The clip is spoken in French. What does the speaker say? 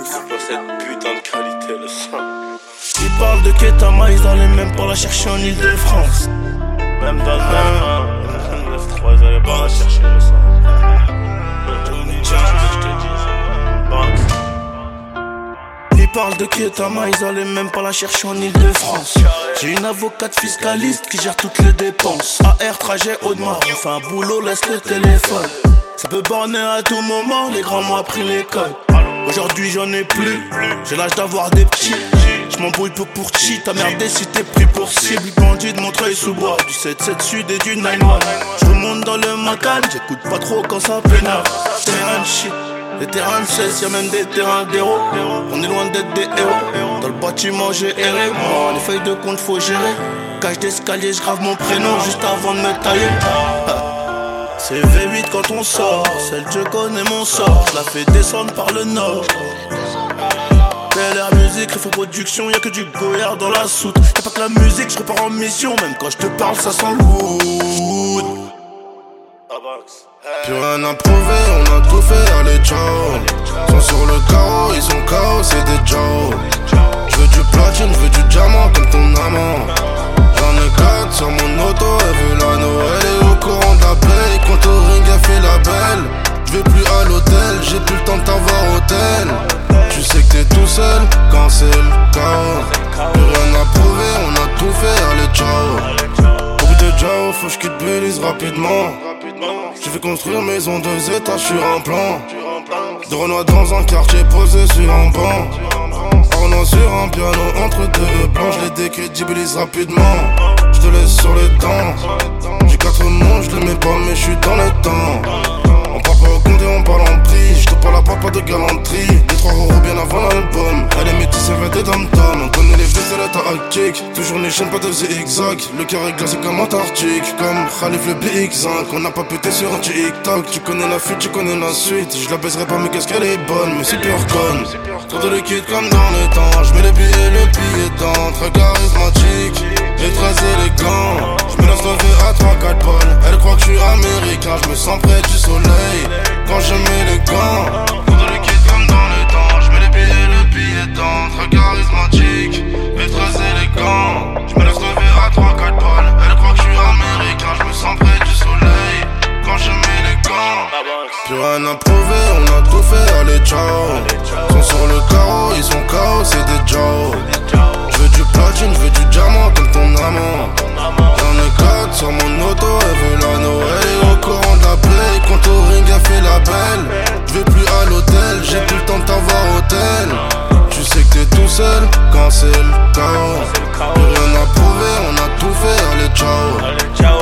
C'est pas cette putain de qualité le son. Ils parlent de Ketama, ils allaient même pas la chercher en Ile-de-France. Même dans le même 9-3, ils allaient pas la chercher le son. Ils parlent de Ketama, ils allaient même pas la chercher en Ile-de-France. J'ai une avocate fiscaliste qui gère toutes les dépenses. AR, trajet, Audemars, on fait un boulot, laisse le téléphone. Ça peut borner à tout moment, les grands m'ont appris l'école. Aujourd'hui j'en ai plus, j'ai l'âge d'avoir des petits. J'm'embrouille peu pour cheat, t'as merdé si t'es pris pour cible. Bandit de Montreuil sous bois, du 7-7 sud et du 9-1. J'remonte dans le Macan, j'écoute pas trop quand ça pénale. Terrain de shit, les terrains de 16, y'a même des terrains d'héros. On est loin d'être des héros, dans le bâtiment j'ai erré. Moi, les feuilles de compte faut gérer. Cage d'escalier, j'grave mon prénom juste avant de me tailler. C'est V8 quand on sort, celle je connais mon sort, je la fais descendre par le nord. Bel Air Musique, Refait Production, y'a que du goyard dans la soute. Y'a pas que la musique, je repars en mission, même quand je te parle ça sent le wood. Plus rien à prouver, on a tout fait, allez ciao. Sont sur le carreau, ils sont KO, c'est des Joe. J'veux du platine, j'veux du diamant comme ton amant. J'en ai 4 sur mon auto, elle veut la Noël. Elle est au courant de la paye, quand au ring elle fait la belle. J'vais plus à l'hôtel, j'ai plus le temps de t'avoir hôtel. Tu sais que t'es tout seul quand c'est le chaos. Plus rien à prouver, on a tout fait, allez ciao. Au bout de Jao, faut que j'quitte Belize rapidement. J'ai fait construire maison 2 étages sur un plan. De Renoir dans un quartier posé sur un banc. Ornant sur un piano entre deux plans. Je les décrédibilise rapidement. Je te laisse sur les dents. J'ai 4 mots, je les mets pas mais je suis dans le temps. On parle pas au compte et on parle en prix. Je te parle à pas de galanterie. Les 3 euros bien avant l'album. Elle est métisse, elle va des dom-tom. On connaît les faits, c'est la tactique. Toujours les chaînes, pas de zigzag. Le cœur est glacé comme Antarctique. Comme Khalif le BX5. On n'a pas pété sur un TikTok. Tu connais la fuite, tu connais la suite. Je la baiserai pas mais qu'est-ce qu'elle est bonne. Mais c'est pure conne. Trop de liquide comme dans le temps. Je mets les billets, le billet temps. Très charismatique et très élégant. Je me laisse lever à 3-4 balles. Elle croit que je suis américain. Je me sens près du soleil quand je mets les gants. Trop de liquide comme dans le temps. Je mets les billets, le billet temps. Très charismatique et très élégant. Je me laisse lever à 3-4 balles. Elle croit que je suis américain. Je me sens près du soleil quand je mets les gants. Plus rien à prouver, on a tout fait, allez ciao. Sont sur le carreau, ils sont KO, c'est des Joe. J'veux du platine, j'veux du diamant comme ton amant. J'en ai 4 sur mon auto, elle veut la Noël. Elle est au courant de la paye, quand au ring elle fait la belle. J'vais plus à l'hôtel, j'ai plus le temps de t'avoir hôtel. Tu sais que t'es tout seul quand c'est le chaos. Plus rien à prouver, on a tout fait, allez ciao.